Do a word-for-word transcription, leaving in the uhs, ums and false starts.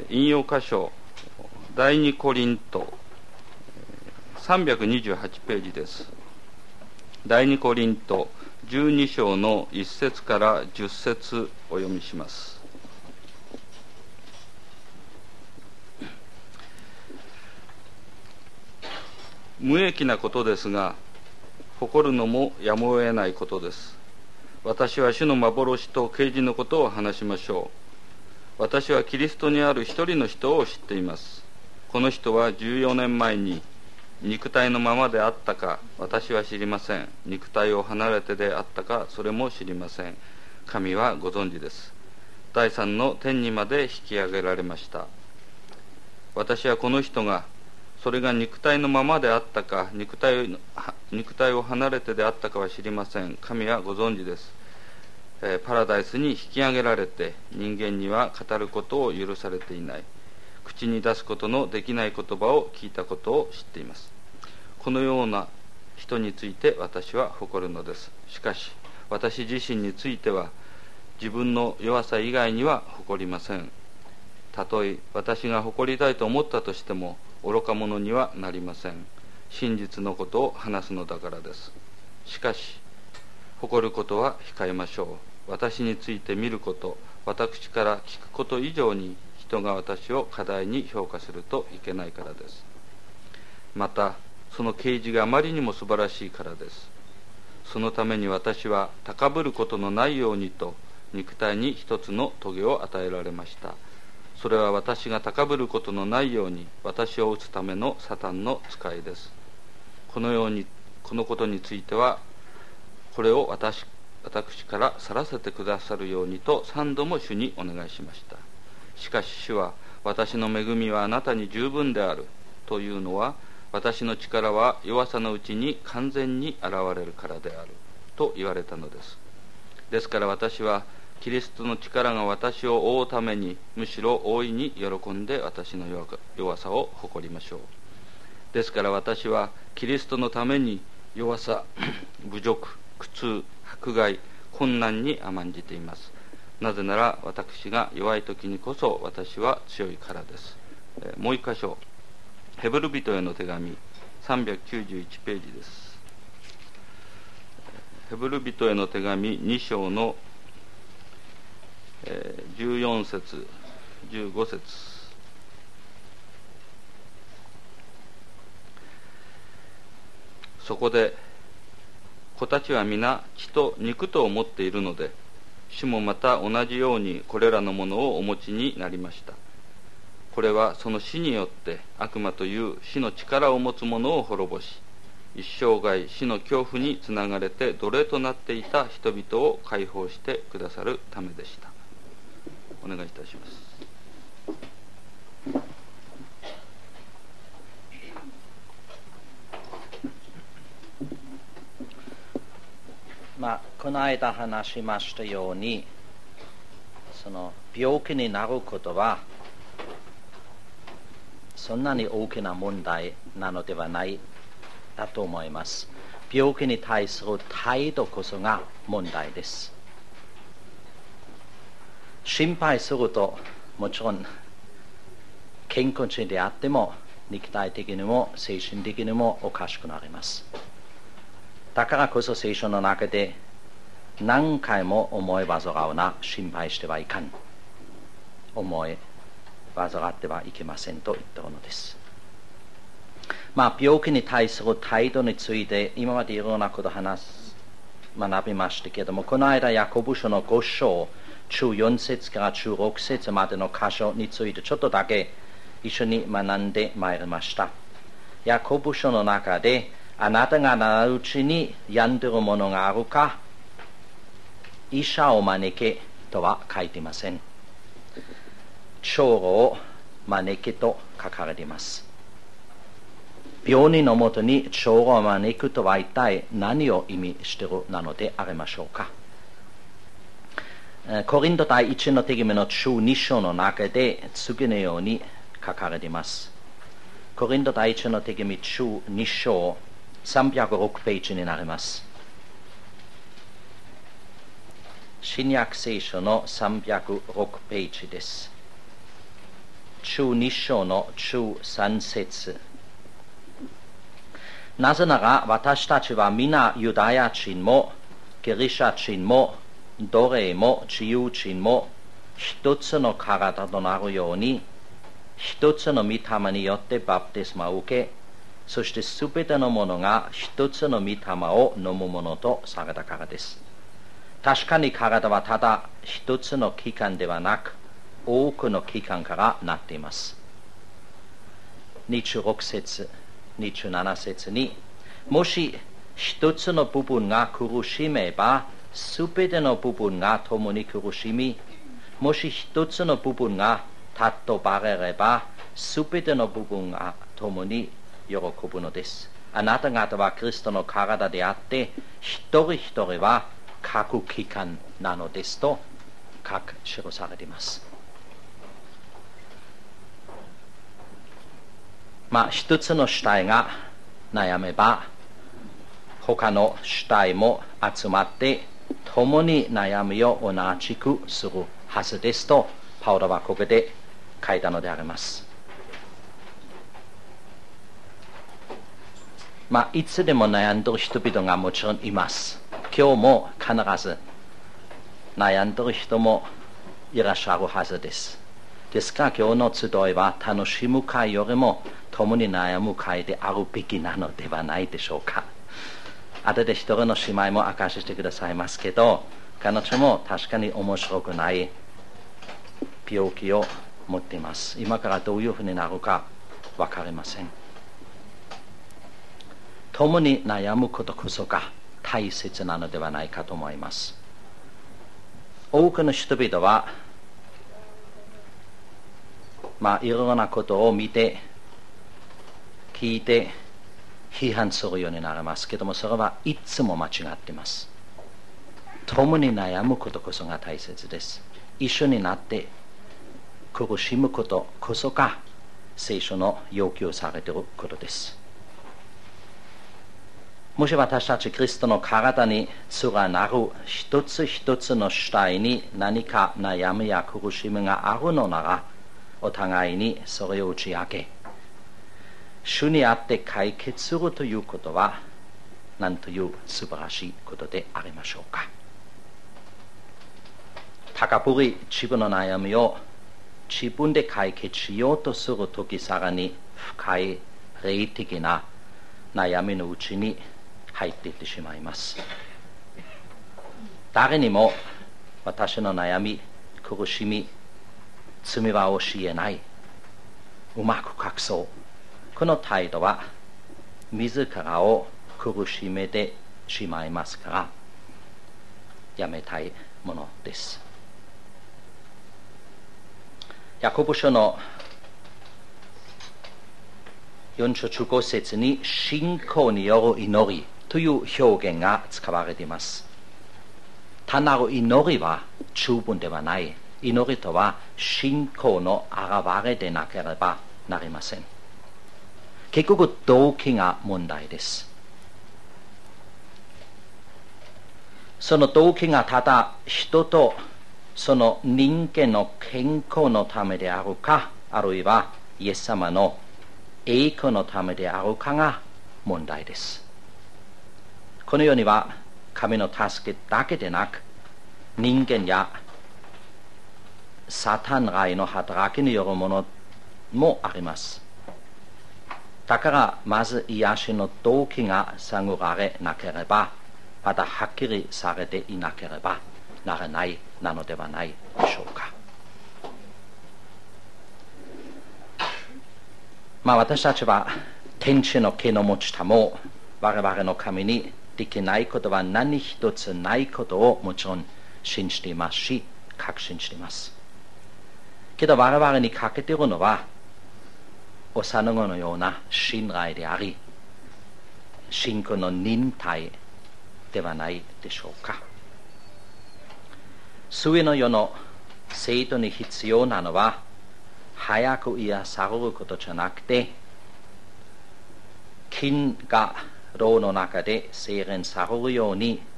引用箇所第二コリントさんびゃくにじゅうはちページです。第二コリントじゅうに章のいち節からじゅっ節お読みします。無益なことですが、誇るのもやむを得ないことです。私は主の幻と啓示のことを話しましょう。私はキリストにある一人の人を知っています。この人はじゅうよねんまえに肉体のままであったか私は知りません。肉体を離れてであったかそれも知りません。神はご存知です。第三の天にまで引き上げられました。私はこの人がそれが肉体のままであったか肉体、肉体を離れてであったかは知りません。神はご存知です。えー、パラダイスに引き上げられて人間には語ることを許されていない。口に出すことのできない言葉を聞いたことを知っています。このような人について私は誇るのです。しかし私自身については自分の弱さ以外には誇りません。たとえ私が誇りたいと思ったとしても愚か者にはなりません。真実のことを話すのだからです。しかし誇ることは控えましょう。私について見ること、私から聞くこと以上に人が私を過大に評価するといけないからです。またその啓示があまりにも素晴らしいからです。そのために私は高ぶることのないようにと肉体に一つの棘を与えられました。それは私が高ぶることのないように私を打つためのサタンの使いです。このようにこのことについてはこれを 私, 私から去らせてくださるようにと三度も主にお願いしました。しかし主は私の恵みはあなたに十分であるというのは私の力は弱さのうちに完全に現れるからであると言われたのです。ですから私はキリストの力が私を覆うためにむしろ大いに喜んで私の弱さを誇りましょう。ですから私はキリストのために弱さ、侮辱、苦痛、迫害、困難に甘んじています。なぜなら私が弱い時にこそ私は強いからです。もう一箇所、ヘブル人への手紙さんびゃくきゅうじゅういちページです。ヘブル人への手紙に章のじゅうよん節じゅうご節、そこで子たちは皆血と肉と思っているので主もまた同じようにこれらのものをお持ちになりました。これはその死によって悪魔という死の力を持つ者を滅ぼし一生涯死の恐怖につながれて奴隷となっていた人々を解放してくださるためでした。お願いいたします。 まあ、この間話しましたようにその病気になることはそんなに大きな問題なのではないだと思います。病気に対する態度こそが問題です。心配するともちろん健康中であっても肉体的にも精神的にもおかしくなります。だからこそ聖書の中で何回も思い煩うな、心配してはいかん、思い煩ってはいけませんと言ったのです。まあ病気に対する態度について今までいろんなことを話す学びましたけれども、この間ヤコブ書のご章じゅうよん節からじゅうろく節までの箇所についてちょっとだけ一緒に学んでまいりました。ヤコブ書の中であなたがないうちに病んでいるものがあるか、医者を招けとは書いていません。長老を招けと書かれています。病人のもとに長老を招くとは一体何を意味しているなのでありましょうか。コリント第一の手紙のじゅうに章の中で次のように書かれています。コリント第一の手紙じゅうに章さんびゃくろくページになります。新約聖書のさんびゃくろくページです。 中に章の中三節。なぜなら私たちは皆ユダヤ人もギリシャ人も奴隷も自由人も一つの体となるように一つの御霊によってバプテスマを受け、そしてすべてのものが一つの御霊を飲むものとされたからです。確かに体はただ一つの器官ではなく多くの器官からなっています。にじゅうろく節、にじゅうなな節に、もし一つの部分が苦しめばすべての部分が共に苦しみ、もし一つの部分が尊ばれればすべての部分が共に喜ぶのです。あなた方はキリストの体であって一人一人は各器官なのですと書く記されています。まあ一つの主体が悩めば他の主体も集まって共に悩みを同じくするはずですとパウロはここで書いたのであります。まあいつでも悩んでいる人々がもちろんいます。今日も必ず悩んでいる人もいらっしゃるはずです。ですから今日の集いは楽しむ会よりも共に悩む会であるべきなのではないでしょうか。後で一人の姉妹も明かししてくださいますけど、彼女も確かに面白くない病気を持っています。今からどういうふうになるか分かりません。共に悩むことこそが大切なのではないかと思います。多くの人々はまあいろいろなことを見て聞いて批判するようになりますけども、それはいつも間違っています。共に悩むことこそが大切です。一緒になって苦しむことこそが聖書の要求されていることです。もし私たちキリストの体に連なる一つ一つの主体に何か悩みや苦しみがあるのなら、お互いにそれを打ち明け、主にあって解決するということは何という素晴らしいことでありましょうか。高ぶり自分の悩みを自分で解決しようとするとき、さらに深い霊的な悩みのうちに入っていってしまいます。誰にも私の悩み、苦しみ、罪は教えない、うまく隠そう、この態度は自らを苦しめてしまいますからやめたいものです。ヤコブ書のよん章じゅうご節に信仰による祈りという表現が使われています。単なる祈りは十分ではない。祈りとは信仰の現れでなければなりません。結局動機が問題です。その動機がただ人とその人間の健康のためであるか、あるいはイエス様の栄光のためであるかが問題です。この世には神の助けだけでなく、人間やサタン来の働きによるものもあります。だからまず癒しの動機が探られなければ、またはっきりされていなければならないなのではないでしょうか。まあ私たちは天地の毛の持ちたも我々の神にできないことは何一つないことをもちろん信じていますし、確信しています。けど我々に欠けているのは幼子のような信頼であり、信仰の忍耐ではないでしょうか。末の世の生徒に必要なのは早く癒されることじゃなくて、菌が牢の中で精錬されるように